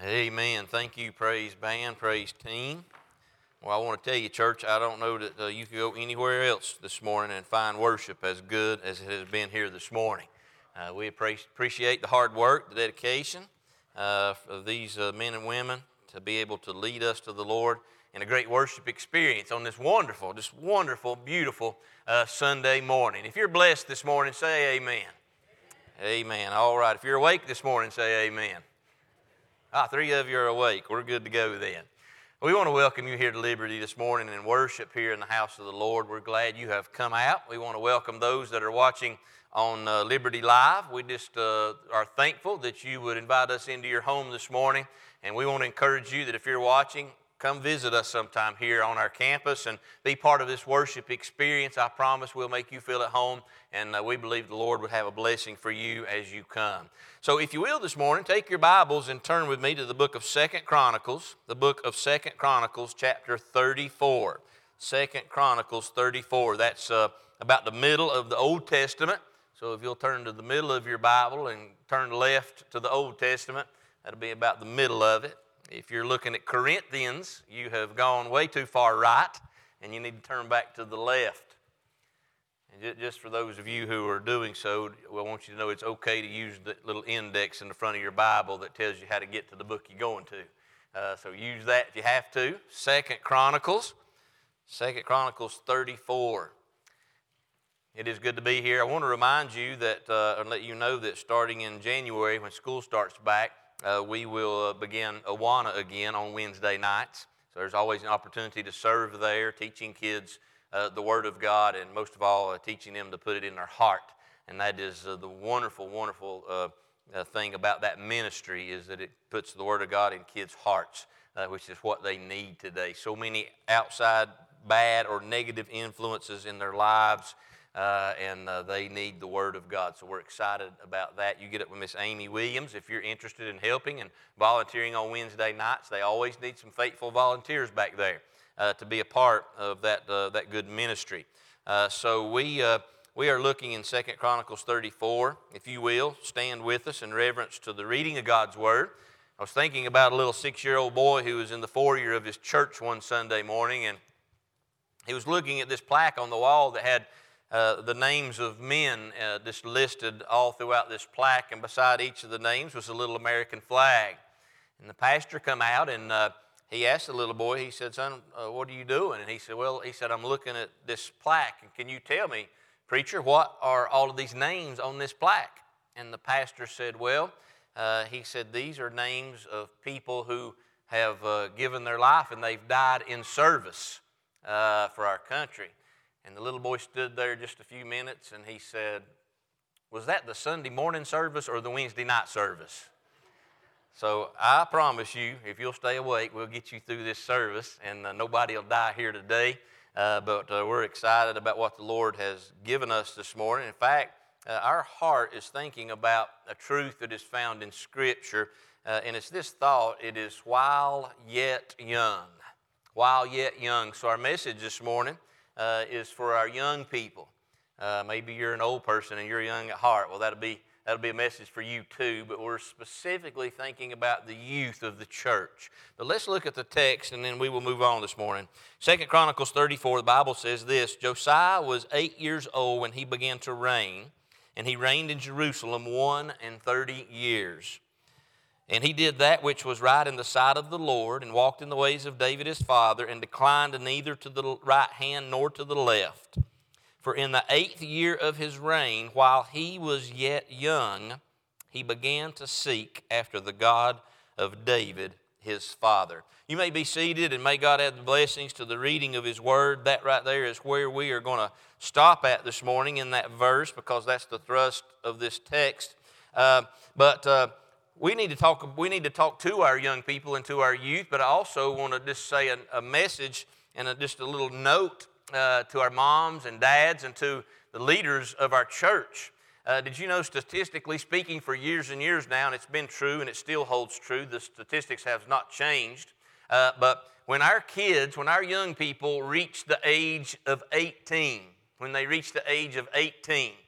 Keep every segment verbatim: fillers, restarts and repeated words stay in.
Amen. Thank you, praise band, praise team. Well, I want to tell you, church, I don't know that uh, you could go anywhere else this morning and find worship as good as it has been here this morning. Uh, we appreciate the hard work, the dedication uh, of these uh, men and women to be able to lead us to the Lord in a great worship experience on this wonderful, just wonderful, beautiful uh, Sunday morning. If you're blessed this morning, say amen. Amen. Amen. All right. If you're awake this morning, say amen. Ah, three of you are awake. We're good to go then. We want to welcome you here to Liberty this morning and worship here in the house of the Lord. We're glad you have come out. We want to welcome those that are watching on uh, Liberty Live. We just uh, are thankful that you would invite us into your home this morning. And we want to encourage you that if you're watching, come visit us sometime here on our campus and be part of this worship experience. I promise we'll make you feel at home, and uh, we believe the Lord would have a blessing for you as you come. So if you will this morning, take your Bibles and turn with me to the book of Second Chronicles, the book of Second Chronicles, chapter thirty-four. Second Chronicles thirty-four. That's uh, about the middle of the Old Testament. So if you'll turn to the middle of your Bible and turn left to the Old Testament, that'll be about the middle of it. If you're looking at Corinthians, you have gone way too far right, and you need to turn back to the left. And just for those of you who are doing so, I want you to know it's okay to use the little index in the front of your Bible that tells you how to get to the book you're going to. Uh, so use that if you have to. Second Chronicles, Second Chronicles thirty-four. It is good to be here. I want to remind you that, uh, and let you know that starting in January, when school starts back, Uh, we will uh, begin Awana again on Wednesday nights. So there's always an opportunity to serve there, teaching kids uh, the Word of God, and most of all, uh, teaching them to put it in their heart. And that is uh, the wonderful, wonderful uh, uh, thing about that ministry is that it puts the Word of God in kids' hearts, uh, which is what they need today. So many outside bad or negative influences in their lives, Uh, and uh, they need the Word of God. So we're excited about that. You get up with Miss Amy Williams if you're interested in helping and volunteering on Wednesday nights. They always need some faithful volunteers back there uh, to be a part of that uh, that good ministry. Uh, so we uh, we are looking in Second Chronicles thirty-four. If you will, stand with us in reverence to the reading of God's Word. I was thinking about a little six-year-old boy who was in the foyer of his church one Sunday morning, and he was looking at this plaque on the wall that had Uh, the names of men uh, just listed all throughout this plaque, and beside each of the names was a little American flag. And the pastor come out and uh, he asked the little boy, he said, "Son, uh, what are you doing?" And he said, "Well," he said, "I'm looking at this plaque, and can you tell me, preacher, what are all of these names on this plaque?" And the pastor said, "Well," uh, he said, "these are names of people who have uh, given their life and they've died in service uh, for our country." And the little boy stood there just a few minutes, and he said, "Was that the Sunday morning service or the Wednesday night service?" So I promise you, if you'll stay awake, we'll get you through this service, and uh, nobody will die here today. Uh, but uh, we're excited about what the Lord has given us this morning. In fact, uh, our heart is thinking about a truth that is found in Scripture, uh, and it's this thought: it is while yet young. While yet young. So our message this morning Uh, is for our young people. Uh, maybe you're an old person and you're young at heart. Well, that'll be that'll be a message for you too, but we're specifically thinking about the youth of the church. But let's look at the text and then we will move on this morning. Second Chronicles thirty-four, the Bible says this: Josiah was eight years old when he began to reign, and he reigned in Jerusalem one and thirty years. And he did that which was right in the sight of the Lord, and walked in the ways of David his father, and declined neither to the right hand nor to the left. For in the eighth year of his reign, while he was yet young, he began to seek after the God of David his father. You may be seated, and may God add the blessings to the reading of his word. That right there is where we are going to stop at this morning, in that verse, because that's the thrust of this text. Uh, but... Uh, We need to talk. We need to talk to our young people and to our youth, but I also want to just say a, a message and a, just a little note uh, to our moms and dads and to the leaders of our church. Uh, did you know, statistically speaking, for years and years now, and it's been true and it still holds true, the statistics have not changed, uh, but when our kids, when our young people reach the age of eighteen, when they reach the age of eighteen,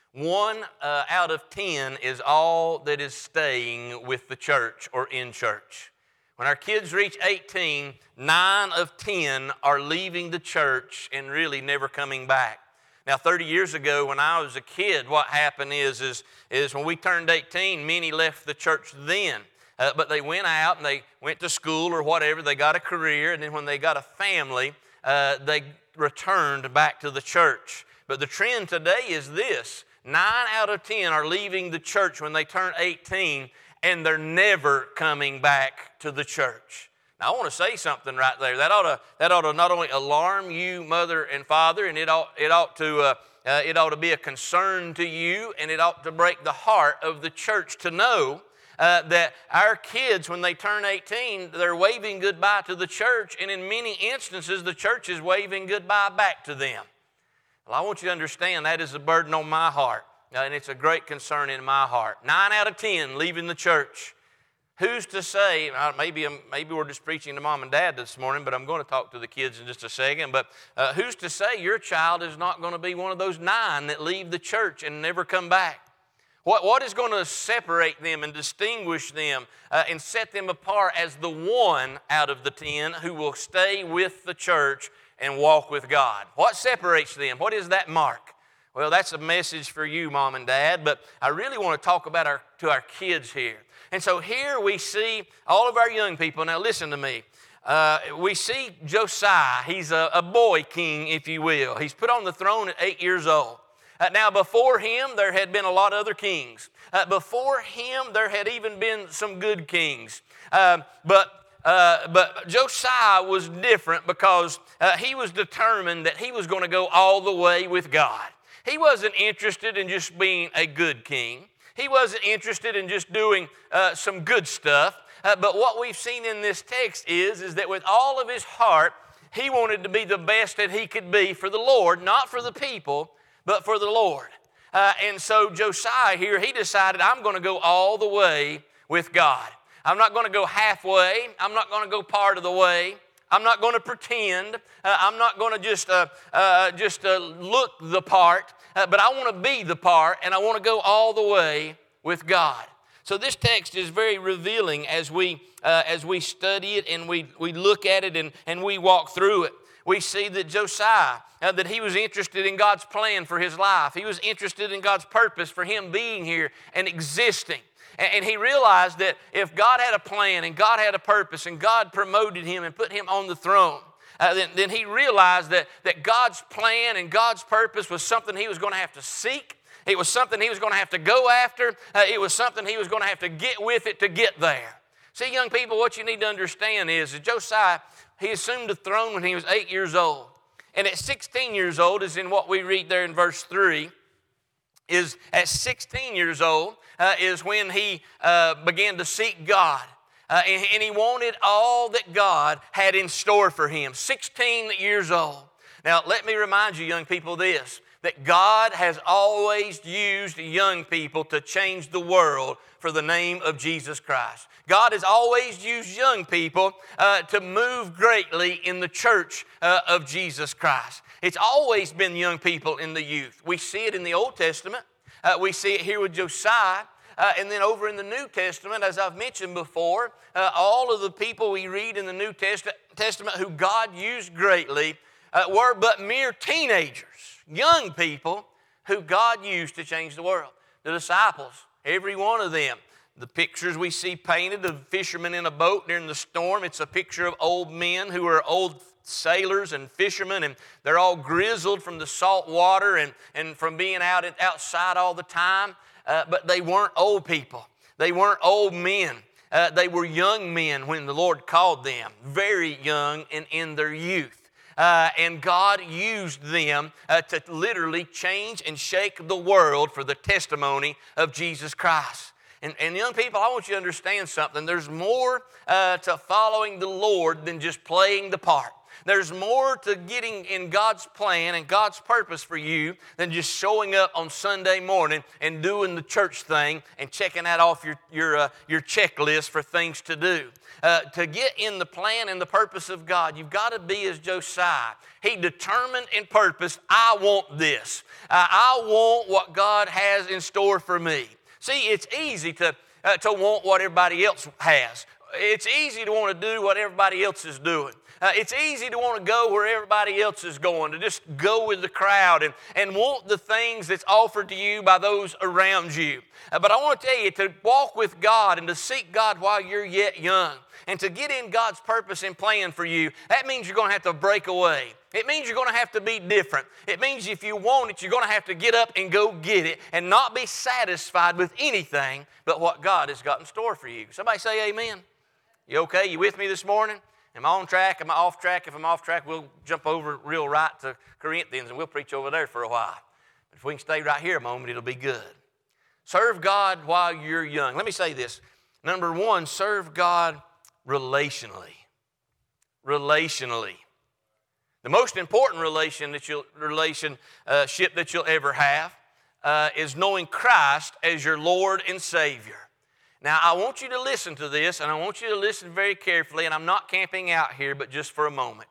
One uh, out of ten is all that is staying with the church or in church. When our kids reach eighteen, nine of ten are leaving the church and really never coming back. Now, thirty years ago when I was a kid, what happened is, is, is when we turned eighteen, many left the church then. Uh, but they went out and they went to school or whatever. They got a career, and then when they got a family, uh, they returned back to the church. But the trend today is this. Nine out of ten are leaving the church when they turn eighteen, and they're never coming back to the church. Now, I want to say something right there. That ought to, that ought to not only alarm you, mother and father, and it ought, it ought to, uh, uh, it ought to be a concern to you, and it ought to break the heart of the church to know Uh, that our kids, when they turn eighteen, they're waving goodbye to the church, and in many instances, the church is waving goodbye back to them. Well, I want you to understand that is a burden on my heart, uh, and it's a great concern in my heart. Nine out of ten leaving the church. Who's to say, uh, maybe, I'm, maybe we're just preaching to mom and dad this morning, but I'm going to talk to the kids in just a second, but uh, who's to say your child is not going to be one of those nine that leave the church and never come back? What, what is going to separate them and distinguish them uh, and set them apart as the one out of the ten who will stay with the church and walk with God? What separates them? What is that mark? Well, that's a message for you, mom and dad, but I really want to talk about our to our kids here. And so here we see all of our young people. Now listen to me. Uh, we see Josiah. He's a, a boy king, if you will. He's put on the throne at eight years old. Uh, now, before him, there had been a lot of other kings. Uh, before him, there had even been some good kings. Uh, but, uh, but Josiah was different because uh, he was determined that he was going to go all the way with God. He wasn't interested in just being a good king. He wasn't interested in just doing uh, some good stuff. Uh, but what we've seen in this text is, is that with all of his heart, he wanted to be the best that he could be for the Lord, not for the people, but for the Lord. Uh, and so Josiah here, he decided, I'm going to go all the way with God. I'm not going to go halfway. I'm not going to go part of the way. I'm not going to pretend. Uh, I'm not going to just, uh, uh, just uh, look the part, uh, but I want to be the part, and I want to go all the way with God. So this text is very revealing as we, uh, as we study it and we, we look at it and, and we walk through it. We see that Josiah, uh, that he was interested in God's plan for his life. He was interested in God's purpose for him being here and existing. And, and he realized that if God had a plan and God had a purpose and God promoted him and put him on the throne, uh, then, then he realized that, that God's plan and God's purpose was something he was going to have to seek. It was something he was going to have to go after. Uh, it was something he was going to have to get with it to get there. See, young people, what you need to understand is that Josiah, he assumed the throne when he was eight years old. And at sixteen years old, is in what we read there in verse three, is at sixteen years old uh, is when he uh, began to seek God. Uh, and, and he wanted all that God had in store for him. sixteen years old. Now, let me remind you, young people, this, that God has always used young people to change the world for the name of Jesus Christ. God has always used young people uh, to move greatly in the church uh, of Jesus Christ. It's always been young people in the youth. We see it in the Old Testament. Uh, we see it here with Josiah. Uh, and then over in the New Testament, as I've mentioned before, uh, all of the people we read in the New Test- Testament who God used greatly uh, were but mere teenagers, young people who God used to change the world. The disciples, every one of them. The pictures we see painted of fishermen in a boat during the storm, it's a picture of old men who are old sailors and fishermen, and they're all grizzled from the salt water and, and from being out outside all the time. Uh, but they weren't old people. They weren't old men. Uh, they were young men when the Lord called them, very young and in their youth. Uh, and God used them uh, to literally change and shake the world for the testimony of Jesus Christ. And, and young people, I want you to understand something. There's more uh, to following the Lord than just playing the part. There's more to getting in God's plan and God's purpose for you than just showing up on Sunday morning and doing the church thing and checking that off your, your, uh, your checklist for things to do. Uh, to get in the plan and the purpose of God, you've got to be as Josiah. He determined and purposed, I want this. Uh, I want what God has in store for me. See, it's easy to, uh, to want what everybody else has. It's easy to want to do what everybody else is doing. Uh, it's easy to want to go where everybody else is going, to just go with the crowd and, and want the things that's offered to you by those around you. Uh, but I want to tell you, to walk with God and to seek God while you're yet young and to get in God's purpose and plan for you, that means you're going to have to break away. It means you're going to have to be different. It means if you want it, you're going to have to get up and go get it and not be satisfied with anything but what God has got in store for you. Somebody say amen. You okay? You with me this morning? Am I on track? Am I off track? If I'm off track, we'll jump over real right to Corinthians and we'll preach over there for a while. But if we can stay right here a moment, it'll be good. Serve God while you're young. Let me say this. Number one, serve God relationally. Relationally. The most important relation that you'll, relationship that you'll ever have uh, is knowing Christ as your Lord and Savior. Now, I want you to listen to this, and I want you to listen very carefully, and I'm not camping out here, but just for a moment.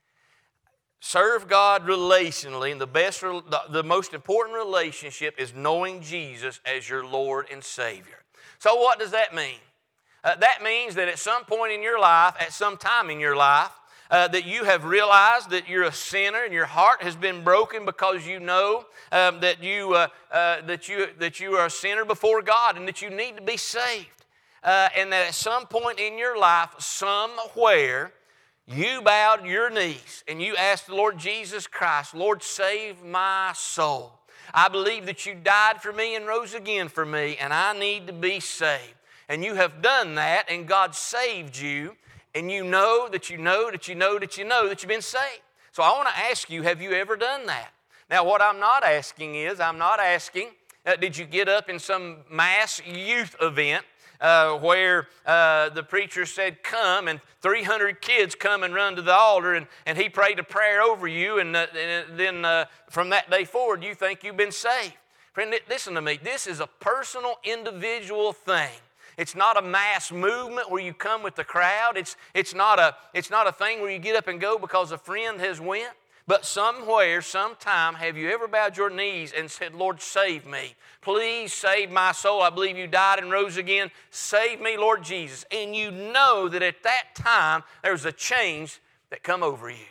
Serve God relationally, and the best, the, the most important relationship is knowing Jesus as your Lord and Savior. So what does that mean? Uh, that means that at some point in your life, at some time in your life, Uh, that you have realized that you're a sinner and your heart has been broken because you know um, that you uh, uh, that you that you are a sinner before God and that you need to be saved, uh, and that at some point in your life, somewhere, you bowed your knees and you asked the Lord Jesus Christ, Lord, save my soul. I believe that you died for me and rose again for me, and I need to be saved. And you have done that, and God saved you. And you know that you know that you know that you know that you've been saved. So I want to ask you, have you ever done that? Now, what I'm not asking is, I'm not asking, uh, did you get up in some mass youth event uh, where uh, the preacher said, come, and three hundred kids come and run to the altar, and, and he prayed a prayer over you, and, uh, and then uh, from that day forward, you think you've been saved. Friend, listen to me. This is a personal, individual thing. It's not a mass movement where you come with the crowd. It's, it's, not a, it's not a thing where you get up and go because a friend has went. But somewhere, sometime, have you ever bowed your knees and said, Lord, save me. Please save my soul. I believe you died and rose again. Save me, Lord Jesus. And you know that at that time, there was a change that come over you.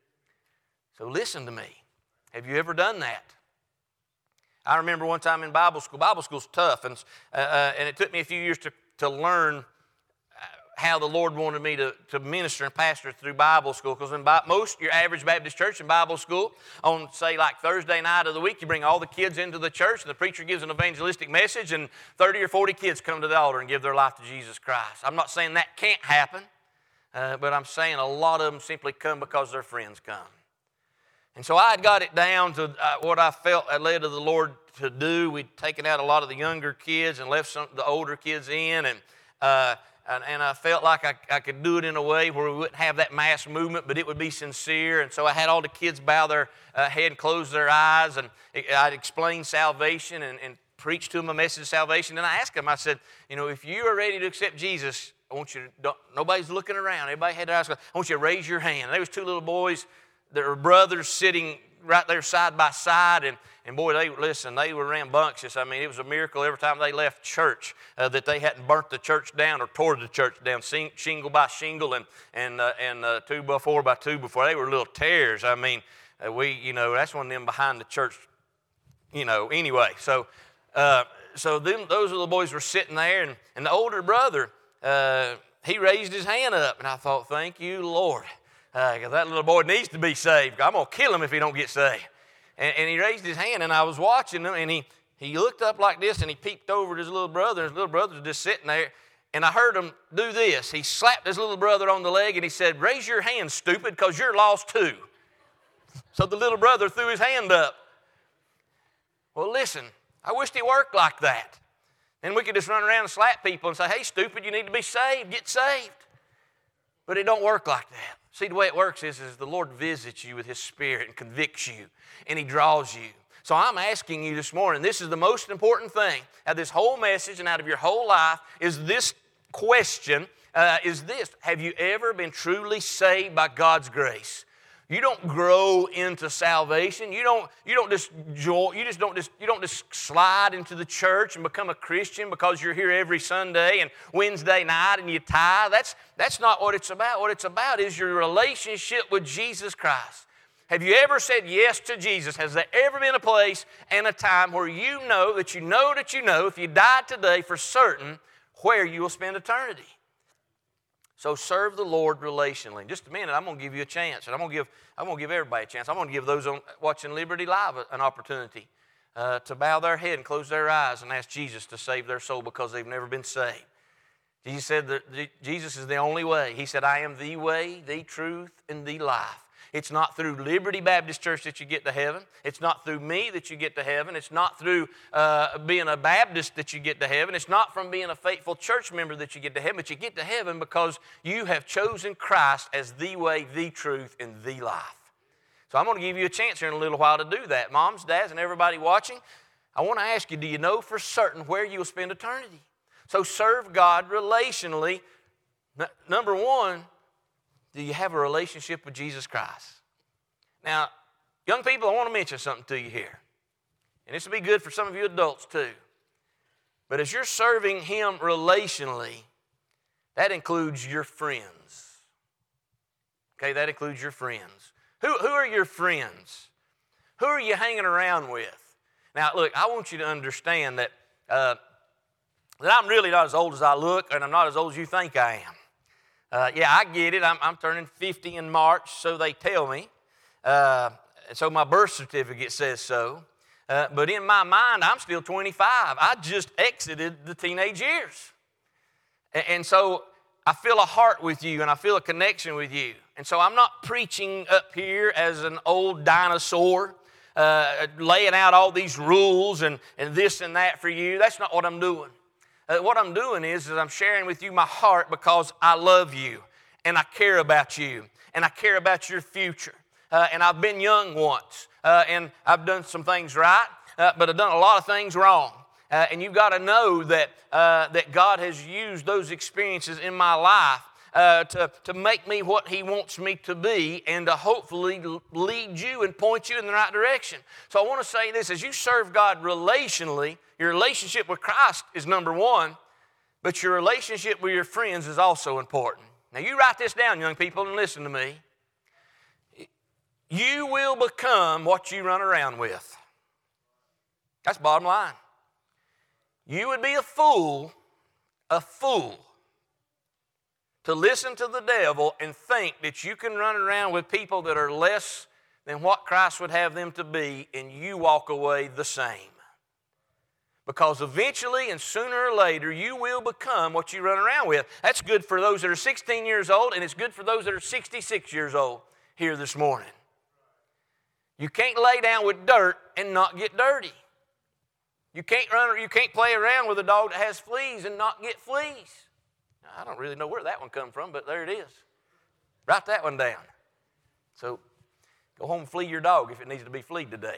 So listen to me. Have you ever done that? I remember one time in Bible school. Bible school's tough, and uh, uh, and it took me a few years to, to learn how the Lord wanted me to, to minister and pastor through Bible school. Because in Bi- most your average Baptist church in Bible school, on say like Thursday night of the week, you bring all the kids into the church, and the preacher gives an evangelistic message, and thirty or forty kids come to the altar and give their life to Jesus Christ. I'm not saying that can't happen, uh, but I'm saying a lot of them simply come because their friends come. And so I had got it down to uh, what I felt I led to the Lord to do. We'd taken out a lot of the younger kids and left some the older kids in, and uh, and, and I felt like I, I could do it in a way where we wouldn't have that mass movement, but it would be sincere. And so I had all the kids bow their uh, head and close their eyes, and I'd explain salvation and, and preach to them a message of salvation. And I asked them, I said, you know, if you are ready to accept Jesus, I want you to, don't, nobody's looking around. Everybody had their eyes closed. I want you to raise your hand. And there was two little boys. There were brothers sitting right there side by side, and, and boy, they listen, they were rambunctious. I mean, it was a miracle every time they left church uh, that they hadn't burnt the church down or tore the church down, shingle by shingle and and uh, and uh, two by four by two before. They were little tears. I mean, uh, we, you know, that's one of them behind the church, you know, anyway. So, uh, so them, those little boys were sitting there, and, and the older brother, uh, he raised his hand up, and I thought, thank you, Lord. Because uh, that little boy needs to be saved. I'm going to kill him if he don't get saved. And, and he raised his hand, and I was watching him, and he, he looked up like this, and he peeped over at his little brother, and his little brother was just sitting there, and I heard him do this. He slapped his little brother on the leg, and he said, raise your hand, stupid, because you're lost too. So the little brother threw his hand up. Well, listen, I wished it worked like that. Then we could just run around and slap people and say, hey, stupid, you need to be saved, get saved. But it don't work like that. See, the way it works is, is the Lord visits you with His Spirit and convicts you, and He draws you. So I'm asking you this morning, this is the most important thing out of this whole message and out of your whole life, is this question, uh, is this: have you ever been truly saved by God's grace? You don't grow into salvation. You don't, you don't just join, you just don't just you don't just slide into the church and become a Christian because you're here every Sunday and Wednesday night and you tithe. That's that's not what it's about. What it's about is your relationship with Jesus Christ. Have you ever said yes to Jesus? Has there ever been a place and a time where you know that you know that you know if you died today for certain where you will spend eternity? So serve the Lord relationally. In just a minute, I'm going to give you a chance, and I'm going to give I'm going to give everybody a chance. I'm going to give those on, watching Liberty Live an opportunity uh, to bow their head and close their eyes and ask Jesus to save their soul because they've never been saved. Jesus said that Jesus is the only way. He said, "I am the way, the truth, and the life." It's not through Liberty Baptist Church that you get to heaven. It's not through me that you get to heaven. It's not through uh, being a Baptist that you get to heaven. It's not from being a faithful church member that you get to heaven. But you get to heaven because you have chosen Christ as the way, the truth, and the life. So I'm going to give you a chance here in a little while to do that. Moms, dads, and everybody watching, I want to ask you, do you know for certain where you will spend eternity? So serve God relationally. N- number one, do you have a relationship with Jesus Christ? Now, young people, I want to mention something to you here. And this will be good for some of you adults too. But as you're serving Him relationally, that includes your friends. Okay, that includes your friends. Who, who are your friends? Who are you hanging around with? Now, look, I want you to understand that, uh, that I'm really not as old as I look, and I'm not as old as you think I am. Uh, yeah, I get it. I'm, I'm turning fifty in March, so they tell me. Uh, so my birth certificate says so. Uh, but in my mind, I'm still twenty-five. I just exited the teenage years. And, and so I feel a heart with you, and I feel a connection with you. And so I'm not preaching up here as an old dinosaur, uh, laying out all these rules and, and this and that for you. That's not what I'm doing. Uh, what I'm doing is, is I'm sharing with you my heart because I love you and I care about you and I care about your future. Uh, and I've been young once uh, and I've done some things right, uh, but I've done a lot of things wrong. Uh, and you've got to know that, uh, that God has used those experiences in my life uh, to, to make me what He wants me to be and to hopefully lead you and point you in the right direction. So I want to say this: as you serve God relationally, your relationship with Christ is number one, but your relationship with your friends is also important. Now you write this down, young people, and listen to me. You will become what you run around with. That's bottom line. You would be a fool, a fool, to listen to the devil and think that you can run around with people that are less than what Christ would have them to be, and you walk away the same. Because eventually and sooner or later, you will become what you run around with. That's good for those that are sixteen years old, and it's good for those that are sixty-six years old here this morning. You can't lay down with dirt and not get dirty. You can't run, you can't play around with a dog that has fleas and not get fleas. I don't really know where that one come from, but there it is. Write that one down. So go home and flea your dog if it needs to be fleed today.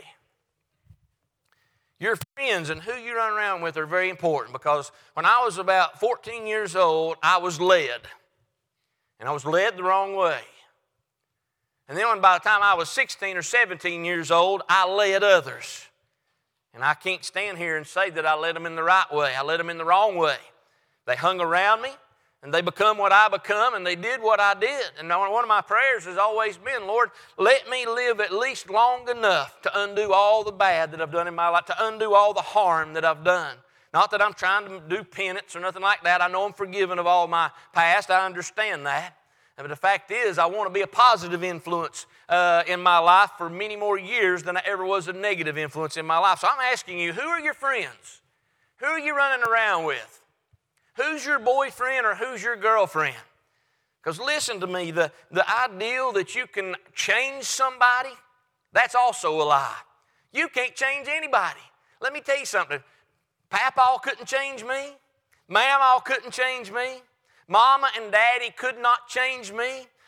Your friends and who you run around with are very important, because when I was about fourteen years old, I was led. And I was led the wrong way. And then when by the time I was sixteen or seventeen years old, I led others. And I can't stand here and say that I led them in the right way. I led them in the wrong way. They hung around me, and they become what I become, and they did what I did. And one of my prayers has always been, Lord, let me live at least long enough to undo all the bad that I've done in my life, to undo all the harm that I've done. Not that I'm trying to do penance or nothing like that. I know I'm forgiven of all my past. I understand that. But the fact is, I want to be a positive influence uh, in my life for many more years than I ever was a negative influence in my life. So I'm asking you, who are your friends? Who are you running around with? Who's your boyfriend or who's your girlfriend? Because listen to me, the, the ideal that you can change somebody, that's also a lie. You can't change anybody. Let me tell you something. Papaw couldn't change me. Mamaw couldn't change me. Mama and Daddy could not change me.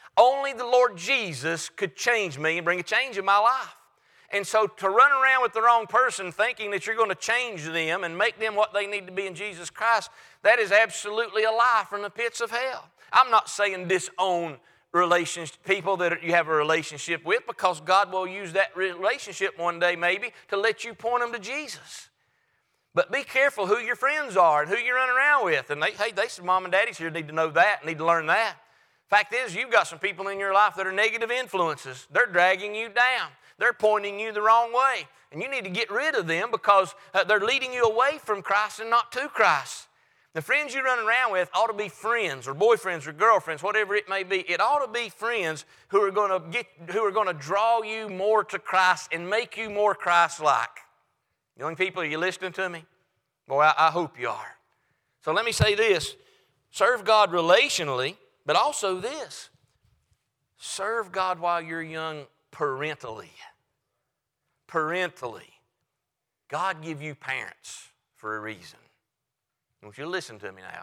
only the Lord Jesus could change me and bring a change in my life. And so to run around with the wrong person thinking that you're going to change them and make them what they need to be in Jesus Christ, that is absolutely a lie from the pits of hell. I'm not saying disown relations, people that you have a relationship with, because God will use that relationship one day maybe to let you point them to Jesus. But be careful who your friends are and who you're running around with. And they, hey, they some mom and daddies here need to know that, need to learn that. Fact is, you've got some people in your life that are negative influences. They're dragging you down. They're pointing you the wrong way. And you need to get rid of them because uh, they're leading you away from Christ and not to Christ. The friends you run around with ought to be friends or boyfriends or girlfriends, whatever it may be. It ought to be friends who are going to get, who are going to draw you more to Christ and make you more Christ-like. Young people, are you listening to me? Boy, I, I hope you are. So let me say this. Serve God relationally, but also this. Serve God while you're young parentally. Parentally. God give you parents for a reason. I want you to listen to me now.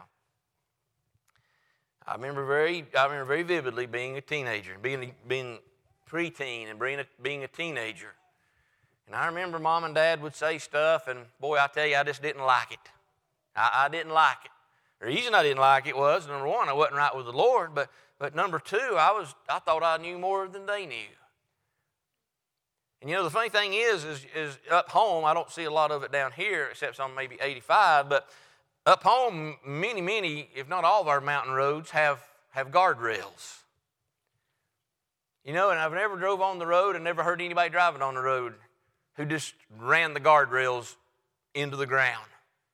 I remember very, I remember very vividly being a teenager, being, being preteen and being a, being a teenager. And I remember Mom and Dad would say stuff, and boy, I tell you, I just didn't like it. I, I didn't like it. The reason I didn't like it was, number one, I wasn't right with the Lord, but, but number two, I was I thought I knew more than they knew. And you know, the funny thing is, is, is up home, I don't see a lot of it down here, except some maybe eighty-five, but up home, many, many, if not all of our mountain roads have, have guardrails. You know, and I've never drove on the road and never heard anybody driving on the road who just ran the guardrails into the ground.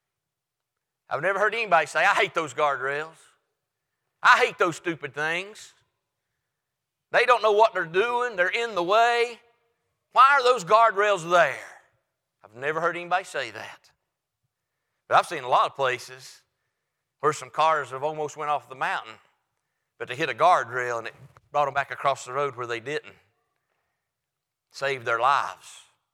I've never heard anybody say, I hate those guardrails. I hate those stupid things. They don't know what they're doing. They're in the way. Why are those guardrails there? I've never heard anybody say that. But I've seen a lot of places where some cars have almost went off the mountain, but they hit a guardrail and it brought them back across the road where they didn't. Saved their lives.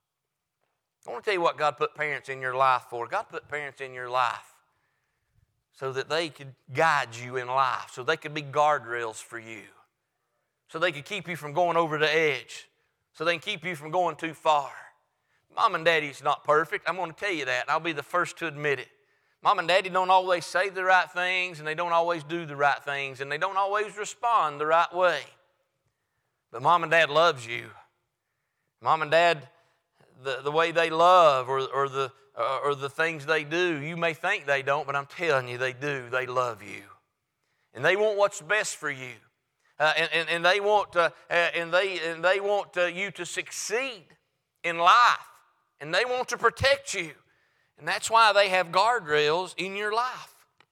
I want to tell you what God put parents in your life for. God put parents in your life so that they could guide you in life, so they could be guardrails for you, so they could keep you from going over the edge, so they can keep you from going too far. Mom and Daddy's not perfect. I'm going to tell you that, and I'll be the first to admit it. Mom and Daddy don't always say the right things, and they don't always do the right things, and they don't always respond the right way. But Mom and Dad loves you. Mom and Dad, the, the way they love or, or, the, uh, or the things they do, you may think they don't, but I'm telling you, they do. They love you. And they want what's best for you. Uh, and, and, and they want, uh, and they, and they want uh, you to succeed in life. And they want to protect you. And that's why they have guardrails in your life.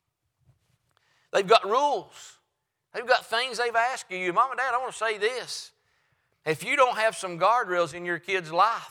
They've got rules. They've got things they've asked you. Mom and Dad, I want to say this. If you don't have some guardrails in your kid's life,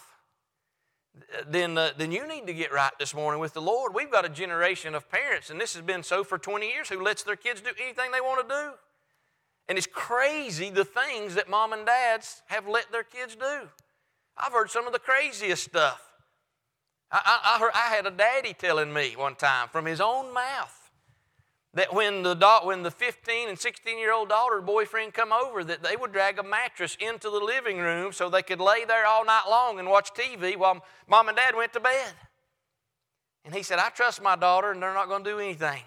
then, uh, then you need to get right this morning with the Lord. We've got a generation of parents, and this has been so for twenty years, who lets their kids do anything they want to do. And it's crazy the things that mom and dads have let their kids do. I've heard some of the craziest stuff. I, I, I, heard, I had a daddy telling me one time from his own mouth that when the da- when the fifteen and sixteen-year-old daughter boyfriend come over, that they would drag a mattress into the living room so they could lay there all night long and watch T V while mom and dad went to bed. And he said, I trust my daughter and they're not going to do anything.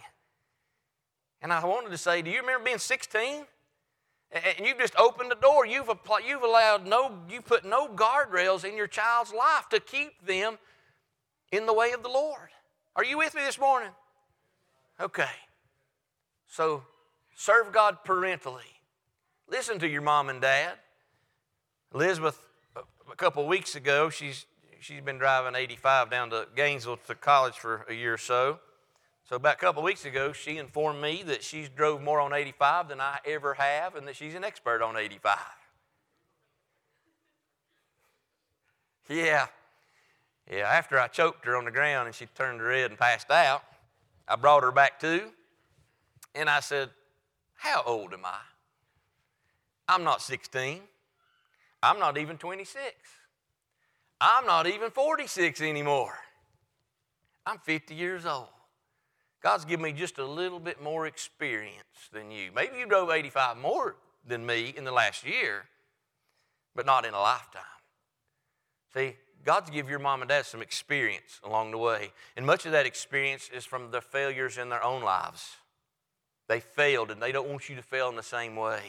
And I wanted to say, do you remember being sixteen? And you've just opened the door. You've, applied, you've allowed no, you put no guardrails in your child's life to keep them in the way of the Lord. Are you with me this morning? Okay. So, serve God parentally. Listen to your mom and dad. Elizabeth, a couple of weeks ago, she's she's been driving eighty-five down to Gainesville to college for a year or so. So about a couple of weeks ago, she informed me that she's drove more on eighty-five than I ever have and that she's an expert on eighty-five. Yeah. Yeah, after I choked her on the ground and she turned red and passed out, I brought her back to, and I said, how old am I? I'm not sixteen. I'm not even twenty-six. I'm not even forty-six anymore. I'm fifty years old. God's given me just a little bit more experience than you. Maybe you drove eighty-five more than me in the last year, but not in a lifetime. See, God's give your mom and dad some experience along the way. And much of that experience is from the failures in their own lives. They failed, and they don't want you to fail in the same way.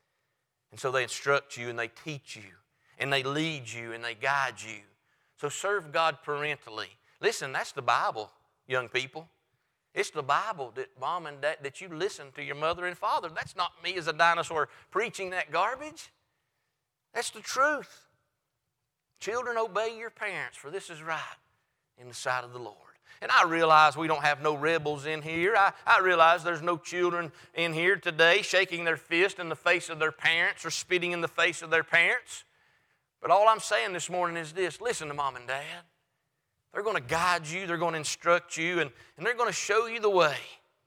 And so they instruct you, and they teach you, and they lead you, and they guide you. So serve God parentally. Listen, that's the Bible, young people. It's the Bible that mom and dad, that you listen to your mother and father. That's not me as a dinosaur preaching that garbage. That's the truth. Children, obey your parents, for this is right in the sight of the Lord. And I realize we don't have no rebels in here. I, I realize there's no children in here today shaking their fist in the face of their parents or spitting in the face of their parents. But all I'm saying this morning is this. Listen to mom and dad. They're going to guide you. They're going to instruct you. And, and they're going to show you the way.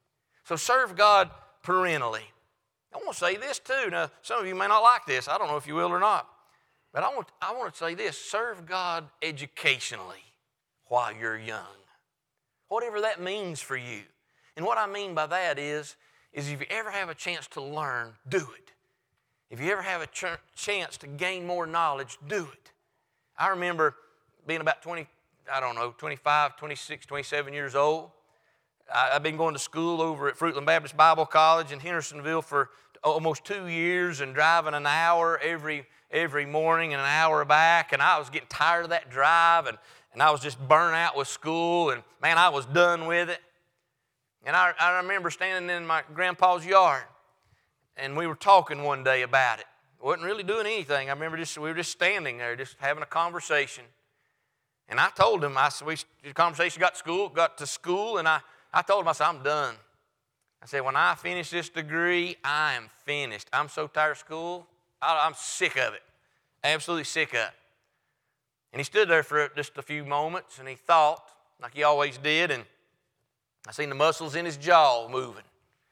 So serve God parentally. I want to say this too. Now, some of you may not like this. I don't know if you will or not. But I want, I want to say this. Serve God educationally while you're young. Whatever that means for you. And what I mean by that is, is if you ever have a chance to learn, do it. If you ever have a ch- chance to gain more knowledge, do it. I remember being about twenty, I don't know, twenty-five, twenty-six, twenty-seven years old. I, I've been going to school over at Fruitland Baptist Bible College in Hendersonville for almost two years and driving an hour every every morning and an hour back. And I was getting tired of that drive, and, and I was just burnt out with school. And, man, I was done with it. And I, I remember standing in my grandpa's yard, and we were talking one day about it. Wasn't really doing anything. I remember just we were just standing there, just having a conversation. And I told him, I said, we, the conversation got to school, got to school, and I, I told him, I said, I'm done. I said, when I finish this degree, I am finished. I'm so tired of school. I, I'm sick of it. Absolutely sick of it. And he stood there for just a few moments, and he thought, like he always did, and I seen the muscles in his jaw moving.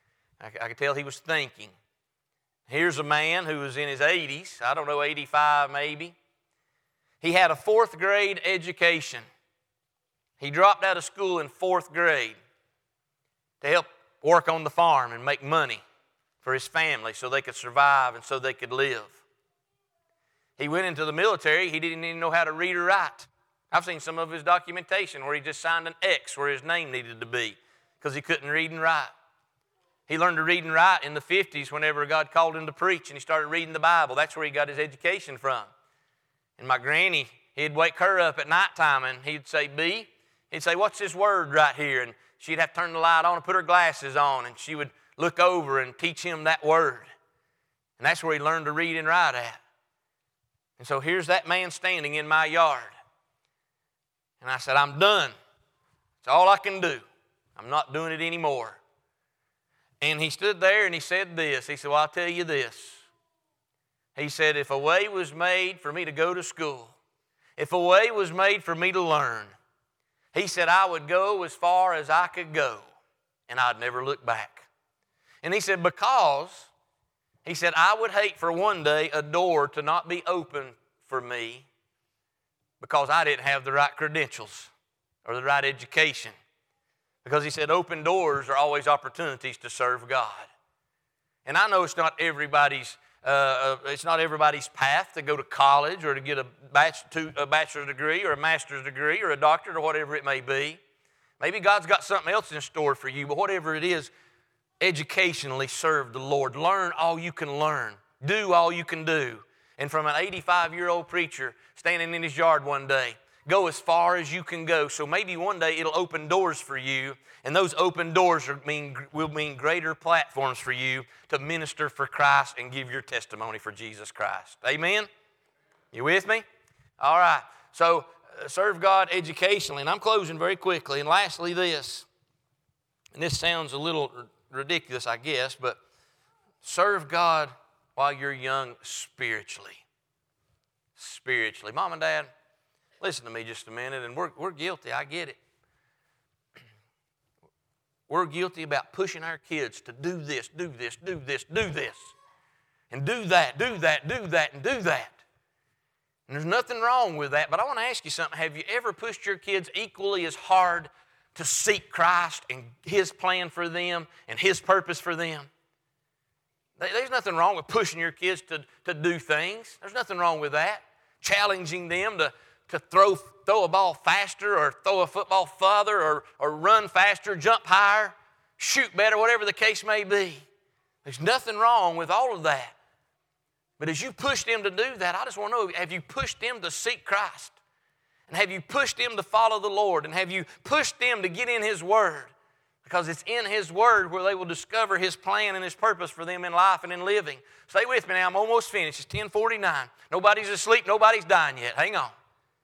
I, I could tell he was thinking. Here's a man who was in his eighties, I don't know, eighty-five maybe. He had a fourth grade education. He dropped out of school in fourth grade to help work on the farm and make money for his family so they could survive and so they could live. He went into the military. He didn't even know how to read or write. I've seen some of his documentation where he just signed an X where his name needed to be because he couldn't read and write. He learned to read and write in the fifties whenever God called him to preach, and he started reading the Bible. That's where he got his education from. And my granny, he'd wake her up at nighttime, and he'd say, B, he'd say, what's this word right here? And she'd have to turn the light on and put her glasses on, and she would look over and teach him that word. And that's where he learned to read and write at. And so here's that man standing in my yard. And I said, I'm done. That's all I can do. I'm not doing it anymore. And he stood there and he said this. He said, well, I'll tell you this. He said, if a way was made for me to go to school, if a way was made for me to learn, he said, I would go as far as I could go, and I'd never look back. And he said, because, he said, I would hate for one day a door to not be open for me because I didn't have the right credentials or the right education. Because he said open doors are always opportunities to serve God. And I know it's not everybody's uh, it's not everybody's path to go to college or to get a, bach- to a bachelor's degree or a master's degree or a doctorate or whatever it may be. Maybe God's got something else in store for you, but whatever it is, educationally serve the Lord. Learn all you can learn. Do all you can do. And from an eighty-five-year-old preacher standing in his yard one day, go as far as you can go. So maybe one day it'll open doors for you, and those open doors are mean, will mean greater platforms for you to minister for Christ and give your testimony for Jesus Christ. Amen? You with me? All right. So uh, serve God educationally. And I'm closing very quickly. And lastly, this. And this sounds a little ridiculous, I guess, but serve God while you're young spiritually. Spiritually. Mom and Dad, listen to me just a minute, and we're, we're guilty. I get it. We're guilty about pushing our kids to do this, do this, do this, do this, and do that, do that, do that, and do that. And there's nothing wrong with that, but I want to ask you something. Have you ever pushed your kids equally as hard to seek Christ and His plan for them and His purpose for them? There's nothing wrong with pushing your kids to, to do things. There's nothing wrong with that. Challenging them to, to throw, throw a ball faster or throw a football further or, or run faster, jump higher, shoot better, whatever the case may be. There's nothing wrong with all of that. But as you push them to do that, I just want to know, have you pushed them to seek Christ? And have you pushed them to follow the Lord? And have you pushed them to get in His Word? Because it's in His Word where they will discover His plan and His purpose for them in life and in living. Stay with me now. I'm almost finished. It's ten forty-nine. Nobody's asleep. Nobody's dying yet. Hang on.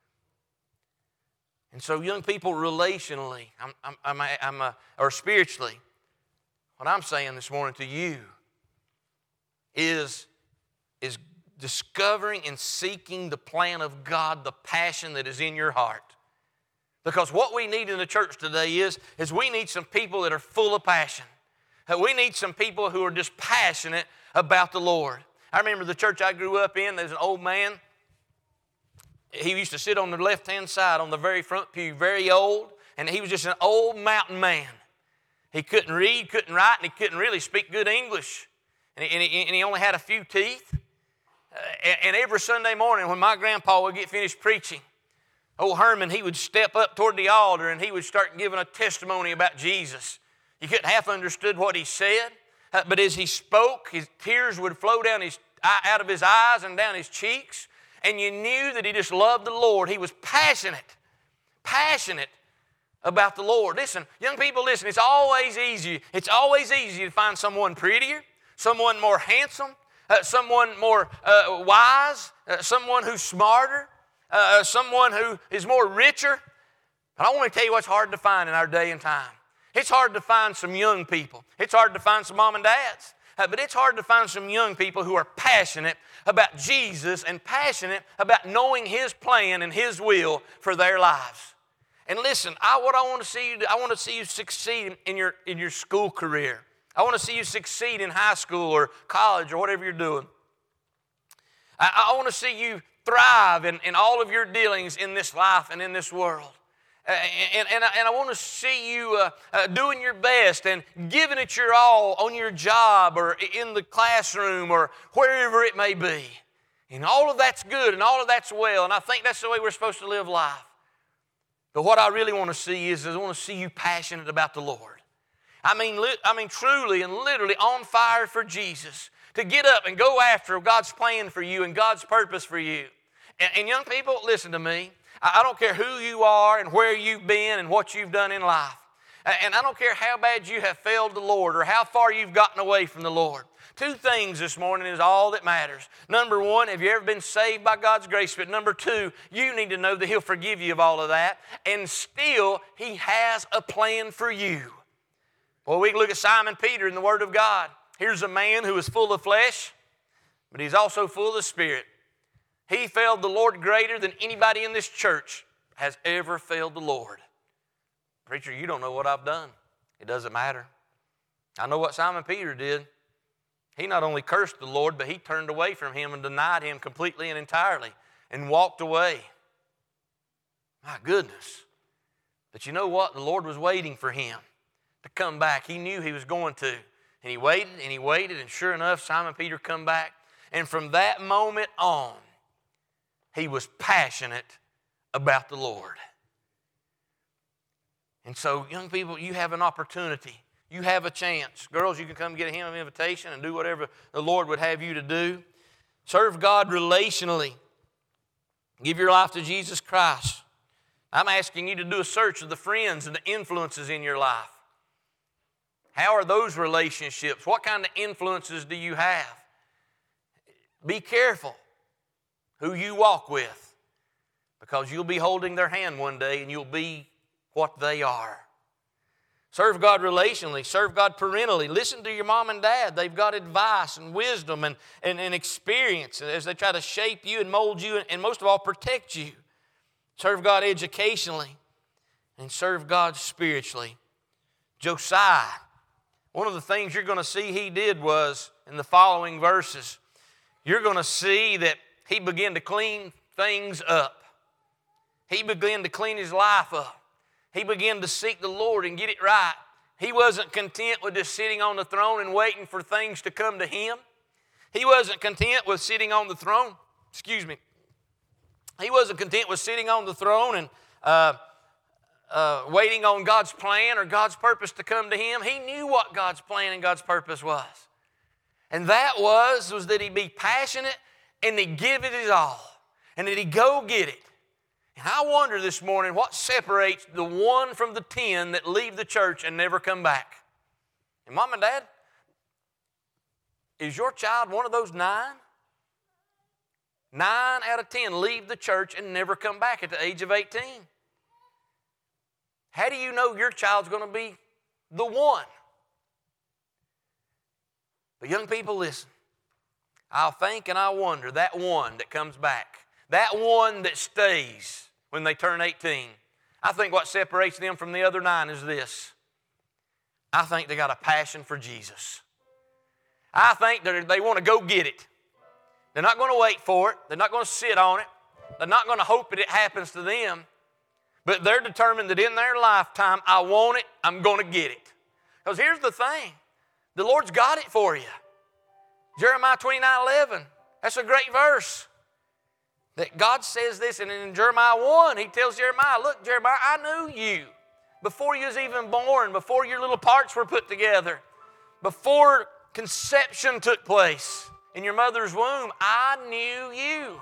And so young people, relationally, I'm, I'm, I'm, a, I'm a, or spiritually, what I'm saying this morning to you is, is discovering and seeking the plan of God, the passion that is in your heart. Because what we need in the church today is, is we need some people that are full of passion. We need some people who are just passionate about the Lord. I remember the church I grew up in, there's an old man. He used to sit on the left-hand side on the very front pew, very old, and he was just an old mountain man. He couldn't read, couldn't write, and he couldn't really speak good English. And he, and he, and he only had a few teeth. Uh, and, and every Sunday morning when my grandpa would get finished preaching, old Herman, he would step up toward the altar and he would start giving a testimony about Jesus. You couldn't half understood what he said, uh, but as he spoke, his tears would flow down his out of his eyes and down his cheeks, and you knew that he just loved the Lord. He was passionate, passionate about the Lord. Listen, young people, listen, it's always easy. It's always easy to find someone prettier, someone more handsome, uh, someone more uh, wise, uh, someone who's smarter, uh, someone who is more richer. But I want to tell you what's hard to find in our day and time. It's hard to find some young people. It's hard to find some mom and dads. Uh, but it's hard to find some young people who are passionate about Jesus and passionate about knowing His plan and His will for their lives. And listen, I, what I want to see you do, I want to see you succeed in your, in your school career. I want to see you succeed in high school or college or whatever you're doing. I, I want to see you thrive in, in all of your dealings in this life and in this world. Uh, and, and, I, and I want to see you uh, uh, doing your best and giving it your all on your job or in the classroom or wherever it may be. And all of that's good and all of that's well, and I think that's the way we're supposed to live life. But what I really want to see is I want to see you passionate about the Lord. I mean, li- I mean truly and literally on fire for Jesus. To get up and go after God's plan for you and God's purpose for you. And, and young people, listen to me. I don't care who you are and where you've been and what you've done in life. And I don't care how bad you have failed the Lord or how far you've gotten away from the Lord. Two things this morning is all that matters. Number one, have you ever been saved by God's grace? But number two, you need to know that He'll forgive you of all of that. And still, He has a plan for you. Well, we can look at Simon Peter in the Word of God. Here's a man who is full of flesh, but he's also full of the Spirit. He failed the Lord greater than anybody in this church has ever failed the Lord. Preacher, you don't know what I've done. It doesn't matter. I know what Simon Peter did. He not only cursed the Lord, but he turned away from Him and denied Him completely and entirely and walked away. My goodness. But you know what? The Lord was waiting for him to come back. He knew He was going to. And He waited and He waited, and sure enough, Simon Peter come back. And from that moment on, he was passionate about the Lord. And so, young people, you have an opportunity. You have a chance. Girls, you can come get a hymn of invitation and do whatever the Lord would have you to do. Serve God relationally. Give your life to Jesus Christ. I'm asking you to do a search of the friends and the influences in your life. How are those relationships? What kind of influences do you have? Be careful who you walk with, because you'll be holding their hand one day and you'll be what they are. Serve God relationally. Serve God parentally. Listen to your mom and dad. They've got advice and wisdom and, and, and experience as they try to shape you and mold you and, and most of all protect you. Serve God educationally and serve God spiritually. Josiah, one of the things you're going to see he did was in the following verses, you're going to see that he began to clean things up. He began to clean his life up. He began to seek the Lord and get it right. He wasn't content with just sitting on the throne and waiting for things to come to him. He wasn't content with sitting on the throne. Excuse me. He wasn't content with sitting on the throne and uh, uh, waiting on God's plan or God's purpose to come to him. He knew what God's plan and God's purpose was. And that was, was that he'd be passionate and he'd give it his all. And that he'd go get it. And I wonder this morning what separates the one from the ten that leave the church and never come back. And Mom and Dad, is your child one of those nine? Nine out of ten leave the church and never come back at the age of eighteen. How do you know your child's going to be the one? But young people, listen. I'll think and I wonder, that one that comes back, that one that stays when they turn eighteen, I think what separates them from the other nine is this. I think they got a passion for Jesus. I think that they want to go get it. They're not going to wait for it. They're not going to sit on it. They're not going to hope that it happens to them. But they're determined that in their lifetime, I want it, I'm going to get it. Because here's the thing. The Lord's got it for you. Jeremiah twenty-nine eleven. That's a great verse. That God says this, and in Jeremiah one, he tells Jeremiah, look, Jeremiah, I knew you before you was even born, before your little parts were put together, before conception took place in your mother's womb, I knew you.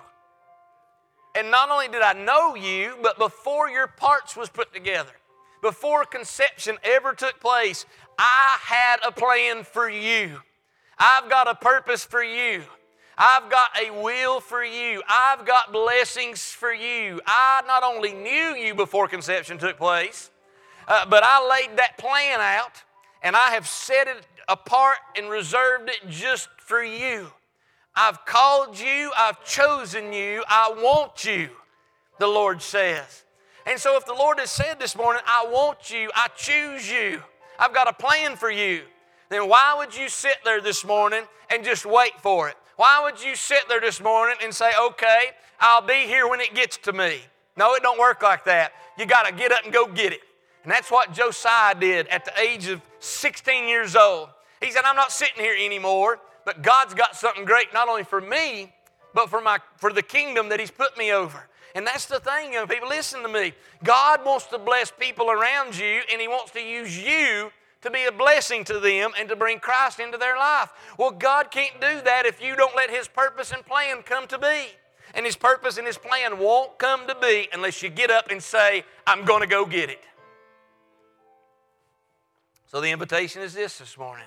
And not only did I know you, but before your parts was put together, before conception ever took place, I had a plan for you. I've got a purpose for you. I've got a will for you. I've got blessings for you. I not only knew you before conception took place, uh, but I laid that plan out, and I have set it apart and reserved it just for you. I've called you. I've chosen you. I want you, the Lord says. And so if the Lord has said this morning, I want you, I choose you, I've got a plan for you, then why would you sit there this morning and just wait for it? Why would you sit there this morning and say, okay, I'll be here when it gets to me? No, it don't work like that. You got to get up and go get it. And that's what Josiah did at the age of sixteen years old. He said, I'm not sitting here anymore, but God's got something great not only for me, but for my for the kingdom that He's put me over. And that's the thing, young people. Listen to me. God wants to bless people around you, and He wants to use you to be a blessing to them and to bring Christ into their life. Well, God can't do that if you don't let His purpose and plan come to be. And His purpose and His plan won't come to be unless you get up and say, I'm going to go get it. So the invitation is this this morning.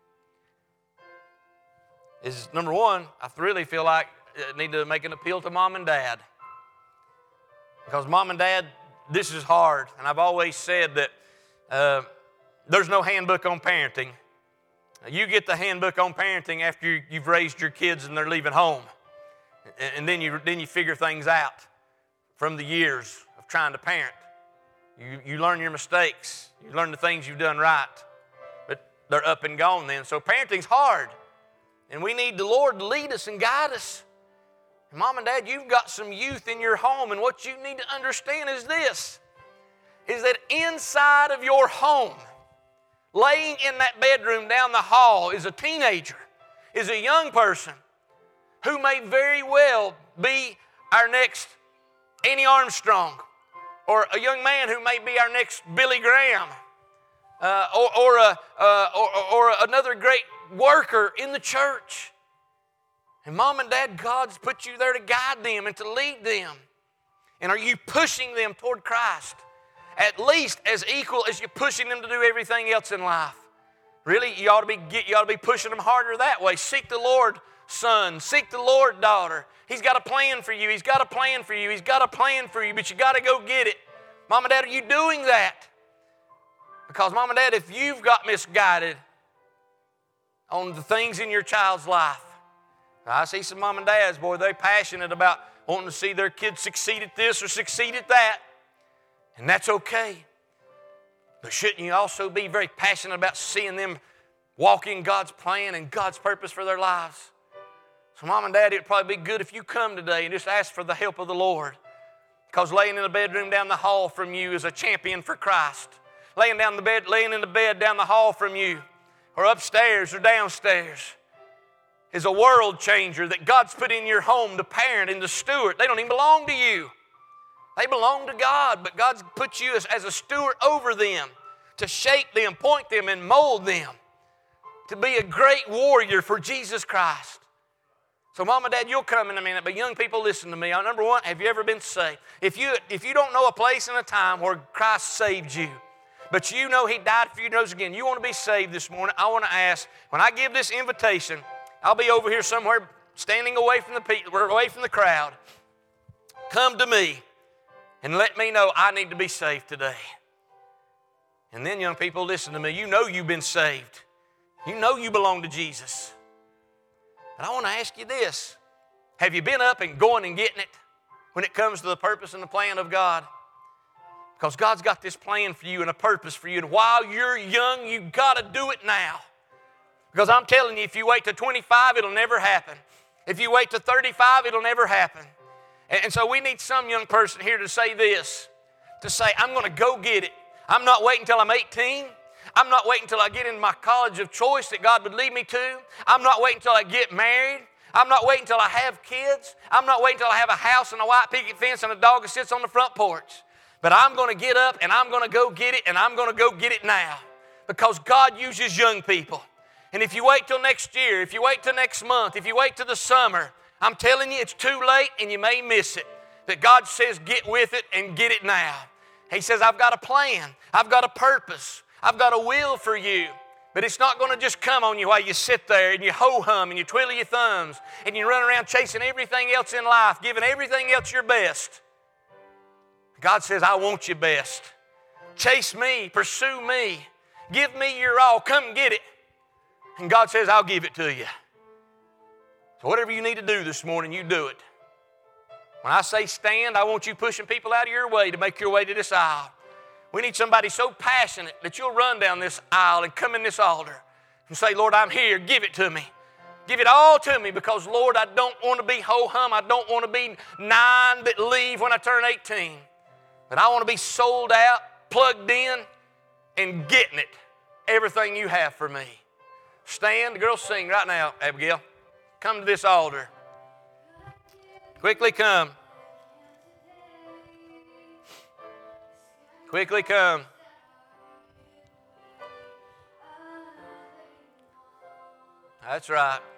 Is number one, I really feel like I need to make an appeal to Mom and Dad. Because Mom and Dad, this is hard. And I've always said that uh, there's no handbook on parenting. You get the handbook on parenting after you've raised your kids and they're leaving home. And then you, then you figure things out from the years of trying to parent. You, you learn your mistakes. You learn the things you've done right. But they're up and gone then. So parenting's hard. And we need the Lord to lead us and guide us. And Mom and Dad, you've got some youth in your home, and what you need to understand is this, is that inside of your home, laying in that bedroom down the hall is a teenager, is a young person who may very well be our next Annie Armstrong, or a young man who may be our next Billy Graham, uh, or, or, a, uh, or, or another great worker in the church. And Mom and Dad, God's put you there to guide them and to lead them. And are you pushing them toward Christ? At least as equal as you're pushing them to do everything else in life. Really, you ought to be, you ought to be pushing them harder that way. Seek the Lord, son. Seek the Lord, daughter. He's got a plan for you. He's got a plan for you. He's got a plan for you, but you got to go get it. Mom and Dad, are you doing that? Because Mom and Dad, if you've got misguided on the things in your child's life, I see some mom and dads, boy, they're passionate about wanting to see their kids succeed at this or succeed at that. And that's okay. But shouldn't you also be very passionate about seeing them walk in God's plan and God's purpose for their lives? So Mom and Dad, it would probably be good if you come today and just ask for the help of the Lord. Because laying in a bedroom down the hall from you is a champion for Christ. laying down the bed, laying in the bed down the hall from you, or upstairs or downstairs, is a world changer that God's put in your home to parent and to steward. They don't even belong to you. They belong to God, but God's put you as, as a steward over them, to shape them, point them, and mold them, to be a great warrior for Jesus Christ. So Mom and Dad, you'll come in a minute, but young people, listen to me. Number one, have you ever been saved? If you, if you don't know a place and a time where Christ saved you, but you know He died for you, knows again, you want to be saved this morning, I want to ask, when I give this invitation, I'll be over here somewhere standing away from the people, away from the crowd. Come to me and let me know I need to be saved today. And then, young people, listen to me. You know you've been saved. You know you belong to Jesus. But I want to ask you this. Have you been up and going and getting it when it comes to the purpose and the plan of God? Because God's got this plan for you and a purpose for you. And while you're young, you've got to do it now. Because I'm telling you, if you wait to twenty-five, it'll never happen. If you wait to thirty-five, it'll never happen. And so we need some young person here to say this, to say, I'm going to go get it. I'm not waiting until I'm eighteen. I'm not waiting until I get in my college of choice that God would lead me to. I'm not waiting until I get married. I'm not waiting until I have kids. I'm not waiting until I have a house and a white picket fence and a dog that sits on the front porch. But I'm going to get up and I'm going to go get it, and I'm going to go get it now. Because God uses young people. And if you wait till next year, if you wait till next month, if you wait till the summer, I'm telling you it's too late and you may miss it. But God says get with it and get it now. He says I've got a plan. I've got a purpose. I've got a will for you. But it's not going to just come on you while you sit there and you ho-hum and you twiddle your thumbs and you run around chasing everything else in life, giving everything else your best. God says, I want your best. Chase me, pursue me, give me your all, come get it. And God says, I'll give it to you. So whatever you need to do this morning, you do it. When I say stand, I want you pushing people out of your way to make your way to this aisle. We need somebody so passionate that you'll run down this aisle and come in this altar and say, Lord, I'm here. Give it to me. Give it all to me because, Lord, I don't want to be ho-hum. I don't want to be nine that leave when I turn eighteen. But I want to be sold out, plugged in, and getting it, everything you have for me. Stand. The girls sing right now, Abigail. Come to this altar. Quickly come. Quickly come. That's right.